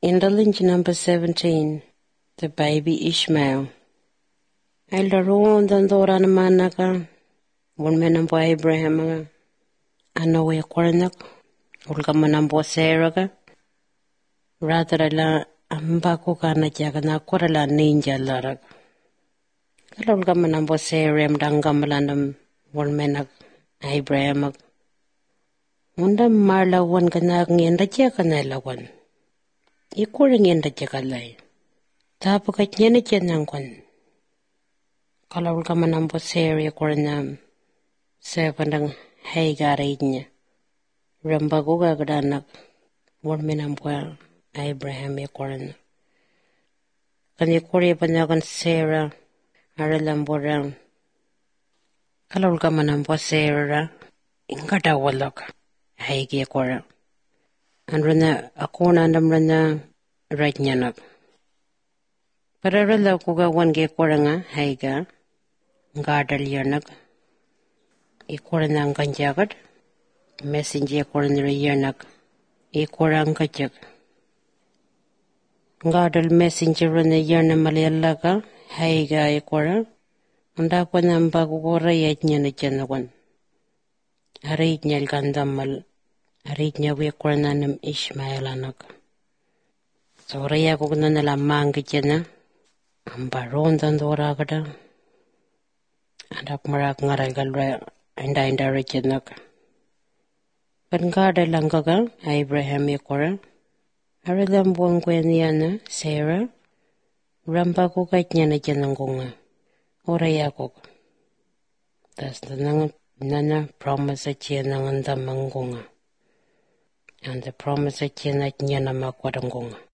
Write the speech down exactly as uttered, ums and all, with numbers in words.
Indulgence number seventeen, the baby Ishmael. Eldaron dandora manaka, one menambo Abraham, Anoe Koranak, Ulgamanambo Saraga, rather la Ambako Kana Jagana Korala Ninja Larak. Kalulgamanambo Saram Dangamalandam, one menak Abraham. Unda Marla one Ganag in the Jaganella one. Equaling in the Jagalai. Tapakat Yenachanangon. Kalulgamanambo Sari Koranam. Servantang Hagar Idnya. Rambaguga Gadanak. One menambo Abraham Equaran. Can you query Panagan Sarah? Aralamboram. Kalulgamanambo Sarah. Ingata Wallok. Haigi Equara. And rana akona nam rana right nyanak. Pararala kuga one ge koranga haiga gadal yanak. Ikorana ganjagat messenger koranra yanak. Ikorang kachak. Gadal messenger rana yana malayalaga haiga ikora. Unda pa namba kukora yatnya na janawan. Harit nyal gandamal. Arit niya wikornanam Ishmael anak. So raya ko na nalamang kitya na. Ang baron dandora kada. Anak marak ngaral galra. Inda inda ritya nak. Pangada lang kaga. Abraham ikora. Aralam buong kwen niya na. Sarah. Ramba ko kahit niya na dyan ng kunga. O raya ko. Tas na nana promise at siya ng andamang kunga. And the promise that you not nyana makwadangong.